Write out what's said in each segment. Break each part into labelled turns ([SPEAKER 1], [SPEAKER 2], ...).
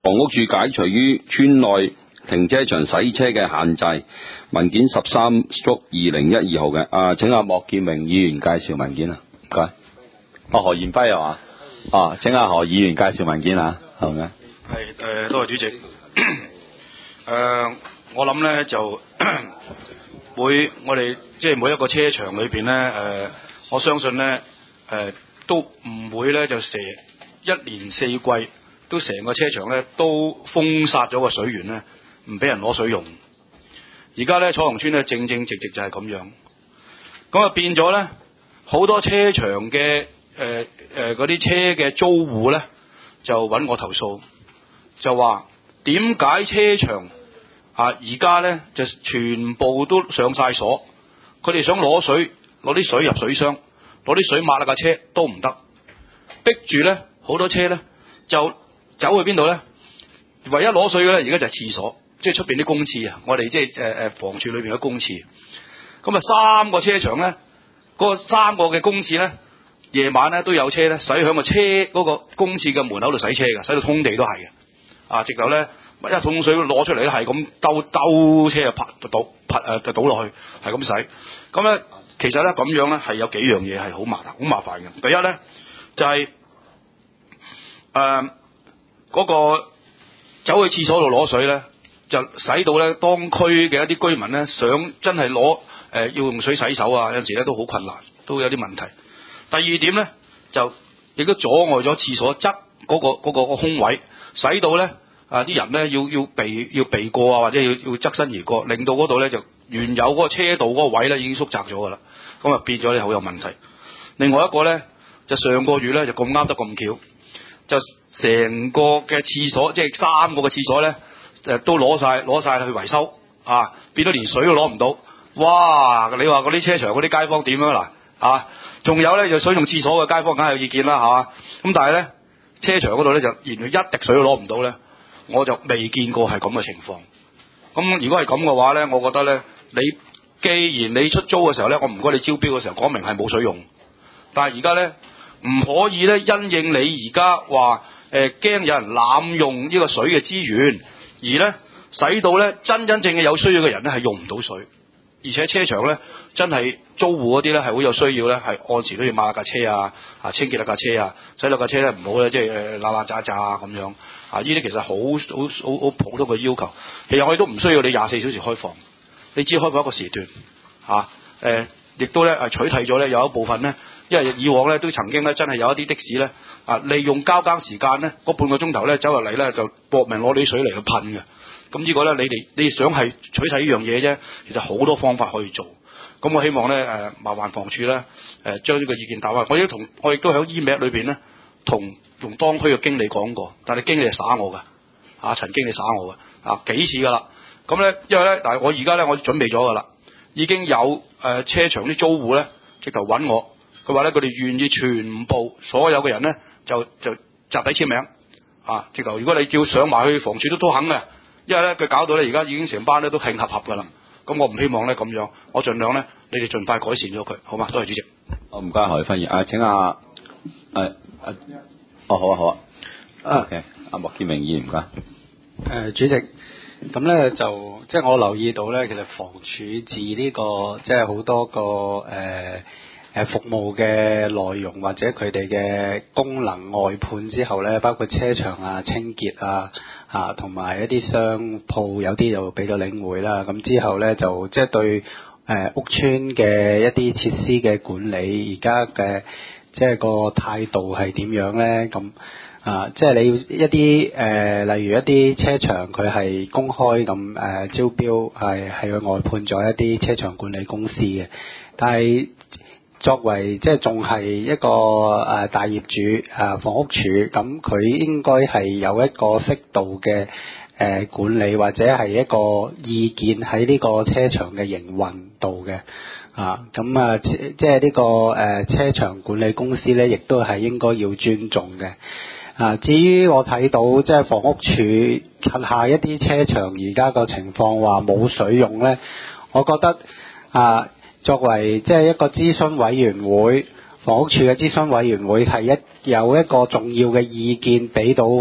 [SPEAKER 1] 房屋署解除於村內停車場洗車嘅限制，文件13/2012號嘅。請阿莫建榮議員介紹文件啊，唔該。何賢輝係嘛？請阿何議員介紹文件啊，好唔該。
[SPEAKER 2] 係多謝主席。我諗咧就我哋即係每一個車場裏邊咧，我相信咧都唔會咧就一年四季都成個車場咧都封殺咗個水源咧，唔俾人攞水用。而家咧彩虹村咧正正直直就係咁樣，咁啊變咗咧好多車場嘅嗰啲車嘅租戶咧就揾我投訴，就話點解車場而家咧就全部都上晒鎖，佢哋想攞水，攞啲水入水箱，攞啲水抹下架車都唔得，逼住咧好多車咧就走去邊度咧？唯一攞水嘅咧，而家就係廁所，即係出邊啲公廁啊！我哋即係房署裏邊嘅公廁。咁啊，3個車場咧，嗰3個嘅公廁咧，夜晚咧都有車咧，駛響個車嗰個公廁嘅門口度洗車嘅，洗到通地都係嘅。直頭咧一桶水攞出嚟咧，係咁兜車就倒落去，係咁洗。咁咧其實咧咁樣咧係有幾樣嘢係好麻煩嘅。第一咧就係嗰個走去廁所度攞水咧，就使到咧當區嘅一啲居民咧想真係攞要用水洗手啊，有陣時咧都好困難，都有啲問題。第二點咧就亦都阻礙咗廁所側嗰個空位，使到咧啲人咧要避過啊，或者要側身而過，令到嗰度咧就原有嗰個車道嗰個位咧已經縮窄咗㗎啦，咁啊變咗咧好有問題。另外一個咧就上個月咧就咁啱得咁巧，就成個嘅廁所即係3個嘅廁所咧都攞晒去維修變咗連水都攞唔到。哇！你話嗰啲車場嗰啲街坊點樣嗱仲有咧就水用廁所嘅街坊梗係有意見啦咁但係咧車場嗰度咧就連一滴水都攞唔到咧，我就未見過係咁嘅情況。咁如果係咁嘅話咧，我覺得咧既然你出租嘅時候咧，我唔該你招標嘅時候講明係冇水用，但係而家咧唔可以咧因應你而家話驚有人濫用呢個水嘅資源，而咧使到咧真正嘅有需要嘅人咧係用唔到水。而且車場咧真係租戶嗰啲咧係好有需要咧，係按時都要抹下架車清潔下架車使到架車咧唔好咧即係邋遢渣咁樣呢啲其實好普通嘅要求。其實我哋都唔需要你24小時開放，你只要開放一個時段亦都咧取締咗咧有一部分咧，因為以往咧都曾經咧真係有一啲的士咧利用交更時間咧嗰半個鐘頭咧走入嚟咧就搏命攞啲水嚟去噴嘅。咁呢個咧你哋想係取締呢樣嘢啫，其實好多方法可以做。咁我希望咧麻煩房署咧將呢個意見打翻。我亦都喺 email 裏邊咧同當區嘅經理講過，但係經理係耍我㗎陳經理耍我㗎幾次㗎啦。咁咧因為咧但係我而家咧我準備咗㗎啦，已經有車場啲租戶咧直頭揾我，佢話咧佢哋願意全部所有嘅人咧就集體簽名直頭如果你叫上埋去房署都肯嘅。因為咧佢搞到咧而家已經成班咧都慶合㗎啦，咁我唔希望咧咁樣，我盡量咧你哋盡快改善咗佢，好嘛？多謝主席。
[SPEAKER 1] 唔該何輝議員請好OK 莫建榮議員唔該。
[SPEAKER 3] 主席，咁咧就即係我留意到咧，其實房署自呢個即係好多個服務嘅內容或者佢哋嘅功能外判之後咧，包括車場清潔同埋一啲商鋪，有啲就俾咗領匯啦。咁之後咧就即係對屋邨嘅一啲設施嘅管理，而家嘅即係個態度係點樣咧？咁即係你一啲例如一啲車場佢係公開咁招標係去外判咗一啲車場管理公司嘅，但係作為即係仲係一個大業主房屋署，咁佢應該係有一個適度嘅管理或者係一個意見喺呢個車場嘅營運度嘅即係呢個車場管理公司咧，亦都係應該要尊重嘅。至於我睇到即係房屋署轄下一啲車場而家個情況話冇水用咧，我覺得作為即係一個諮詢委員會，房屋署嘅諮詢委員會係有一個重要嘅意見俾到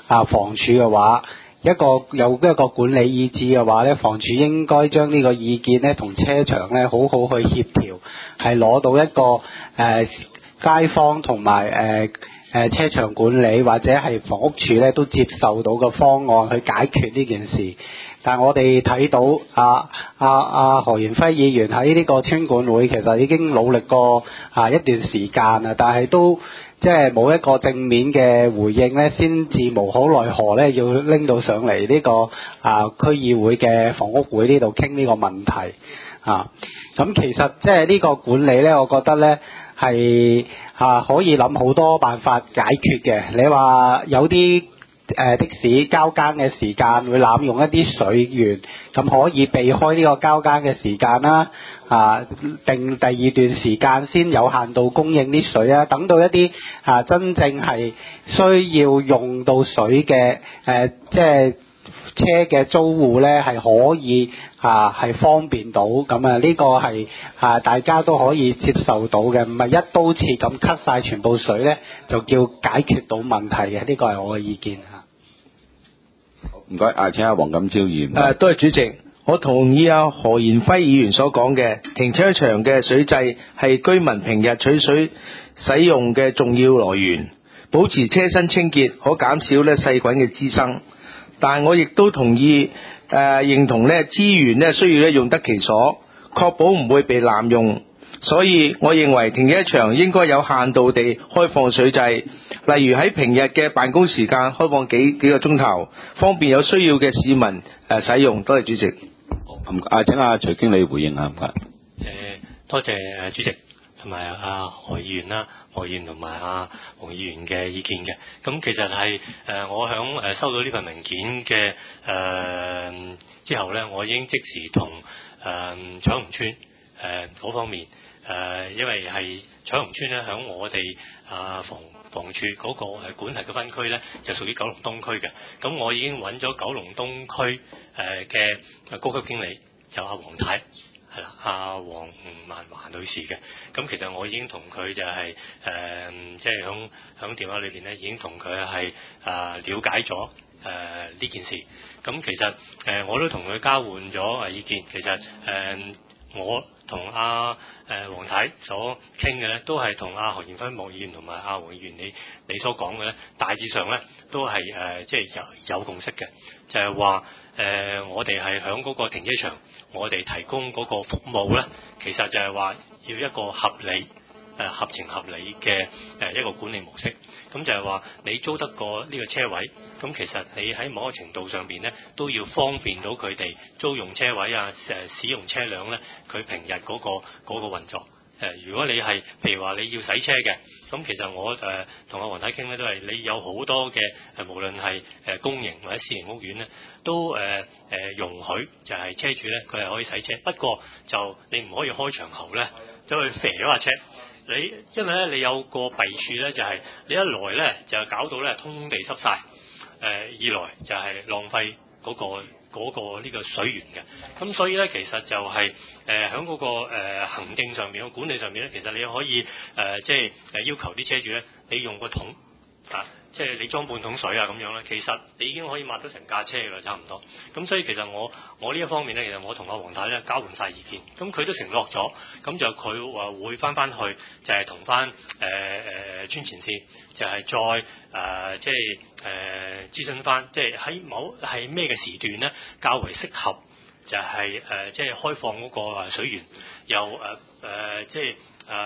[SPEAKER 3] 房署嘅話，有一個管理意志嘅話咧，房署應該將呢個意見咧同車場咧好好去協調，係攞到一個街坊同埋車場管理或者係房屋署咧都接受到嘅方案去解決呢件事。但係我哋睇到何賢輝議員喺呢個村管會其實已經努力過一段時間啦，但係都即係冇一個正面嘅回應咧，先至無可奈何咧要拎到上嚟呢個區議會嘅房屋會呢度傾呢個問題啊。咁其實即係呢個管理咧，我覺得咧係可以諗好多辦法解決嘅。你話有啲的士交更嘅時間會濫用一啲水源，咁可以避開呢個交更嘅時間啦。定第二段時間先有限度供應啲水啊，等到一啲真正係需要用到水嘅即係車嘅租戶咧係可以係方便到，咁呢個係大家都可以接受到嘅，唔係一刀切咁 cut 晒全部水咧就叫解決到問題嘅，呢個係我嘅意見嚇。
[SPEAKER 1] 唔該，請阿黃錦超議員。
[SPEAKER 4] 多謝主席，我同意何賢輝議員所講嘅，停車場嘅水掣係居民平日取水使用嘅重要來源，保持車身清潔可減少細菌嘅滋生。但我亦都同意認同資源需要用得其所，確保唔會被濫用。所以我認為停車場應該有限度地開放水掣，例如喺平日嘅辦公時間開放幾個鐘頭，方便有需要嘅市民使用。多謝主席。
[SPEAKER 1] 請阿徐經理回應下。
[SPEAKER 5] 多謝主席同埋何議員啦，何議員同埋黃議員嘅意見嘅。咁其實係我響收到呢份文件嘅之後咧，我已經即時同彩虹村嗰方面因為係彩虹村咧，響我哋房署嗰個管轄嘅分區咧，就屬於九龍東區嘅。咁我已經揾咗九龍東區嘅高級經理，就阿黃太。係啦，阿黃萬華女士嘅。咁其實我已經同佢就係即係響電話裏邊咧，已經同佢係了解咗呢件事。咁其實我都同佢交換咗意見。其實我同阿黃太所傾嘅咧，都係同阿何賢輝莫議員同埋阿黃議員你所講嘅咧，大致上咧都係即係有共識嘅，就係話我哋係響嗰個停車場，我哋提供嗰個服務咧，其實就係話要一個合理合情合理嘅一個管理模式。咁就係話你租得過呢個車位，咁其實你喺某個程度上邊咧，都要方便到佢哋租用車位使用車輛咧，佢平日嗰個運作。如果你係譬如話你要洗車嘅，咁其實我同阿黃太傾咧，都係你有好多嘅無論係公營或者私營屋苑咧，都容許就係車主咧佢係可以洗車，不過就你唔可以開場喉咧走去肥咗架車。因為咧你有個弊處咧，就係你一來咧就搞到咧通地濕晒，二來就係浪費嗰個呢個水源嘅。咁所以咧其實就係喺嗰個行政上面、管理上面咧，其實你可以即係要求啲車主咧，你用個桶即係你裝半桶水咁樣咧，其實你已經可以抹得成架車㗎啦，差唔多。咁所以其實我呢一方面咧，其實我同阿黃太咧交換晒意見，咁佢都承諾咗，咁就佢話會翻去，就係同翻村前線，就係再即係諮詢翻，即係喺咩嘅時段咧較為適合，就係即係開放嗰個水源，又即係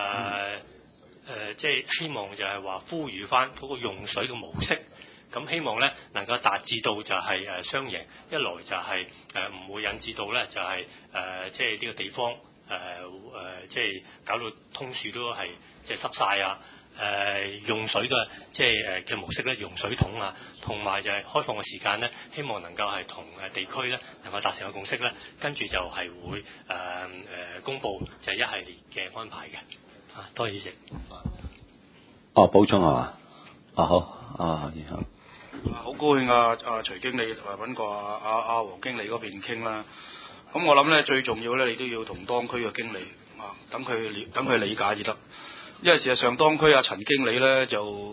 [SPEAKER 5] 即係希望就係話呼籲翻嗰個用水嘅模式，咁希望咧能夠達至到就係雙贏，一來就係唔會引致到咧就係即係呢個地方即係搞到通處都係即係濕晒用水嘅即係嘅模式咧，用水桶同埋就係開放嘅時間咧，希望能夠係同地區咧能夠達成個共識咧，跟住就係會公佈就係一系列嘅安排嘅。多謝主席。
[SPEAKER 1] 補充係嘛？好然後
[SPEAKER 2] 好高興徐經理揾過阿黃經理嗰邊傾啦。咁我諗咧最重要咧，你都要同當區嘅經理等佢理解至得。因為事實上當區陳經理咧就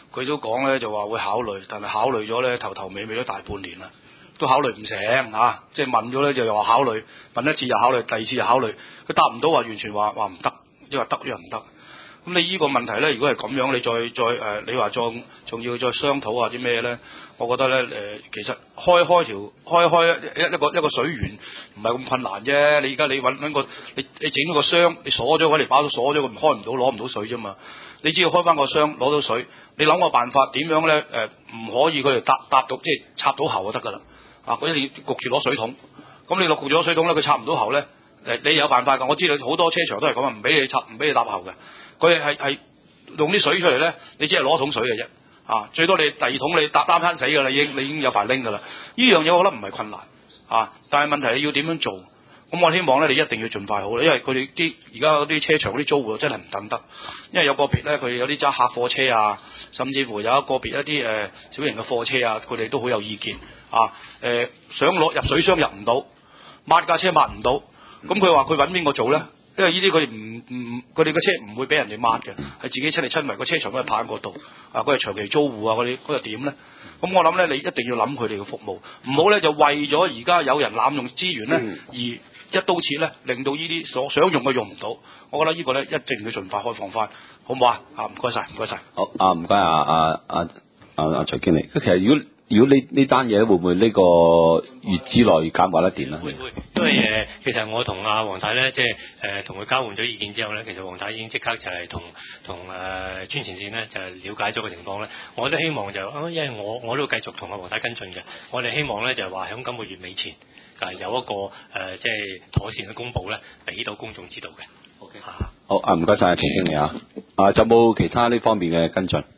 [SPEAKER 2] 佢都講咧就話會考慮，但係考慮咗咧頭尾都大半年啦，都考慮唔成嚇，即係問咗咧就又話考慮，問一次又考慮，第二次又考慮，佢答唔到話完全話唔得，因為得因為唔得。咁你呢個問題咧，如果係咁樣，你再你話仲要再商討或者咩咧？我覺得咧其實開一個水源唔係咁困難啫。你而家你揾個你整咗個箱，你鎖咗佢嚟把都鎖咗，佢開唔到攞唔到水啫嘛。你只要開翻個箱攞到水，你諗個辦法點樣咧？唔可以佢哋搭到即係插到喉就得噶啦。佢一定要焗住攞水桶。咁你焗住攞水桶咧，佢插唔到喉咧，你有辦法㗎。我知道好多車場都係咁啊，唔俾你插，唔俾你搭喉嘅。佢係用啲水出嚟咧，你只係攞桶水嘅啫。最多你第二桶你擔攤死㗎啦，你已經有排拎㗎啦。呢樣嘢我覺得唔係困難但係問題你要點樣做？咁我希望咧你一定要盡快好啦，因為佢哋而家嗰啲車場嗰啲租戶真係唔等得，因為有個別咧佢有啲揸客貨車啊，甚至乎有一個別一啲小型嘅貨車啊，佢哋都好有意見想攞入水箱入唔到，抹架車抹唔到，咁佢話佢揾邊個做咧？因為呢啲佢哋佢哋嘅車唔會俾人哋抹嘅，係自己親力親為，個車場都係泊喺嗰度佢係長期租戶嗰又點咧？咁我諗咧，你一定要諗佢哋嘅服務，唔好咧就為咗而家有人濫用資源咧，而一刀切咧，令到呢啲所想用嘅用唔到。我覺得呢個咧一定要盡快開放翻，好唔好啊？唔該晒，唔該晒。
[SPEAKER 1] 好唔該徐經理。其實如果呢單嘢會唔會呢個月之內減劃得掂咧？
[SPEAKER 5] 會，因為其實我同阿黃太咧，即係同佢交換咗意見之後咧，其實黃太已經即刻就係同專前線咧就係了解咗個情況咧。我都希望就因為我都繼續同阿黃太跟進嘅，我哋希望咧就係話喺今個月尾前有一個即係妥善嘅公佈咧，俾到公眾知道嘅。OK
[SPEAKER 1] 好唔該晒，徐經理仲有冇其他呢方面嘅跟進？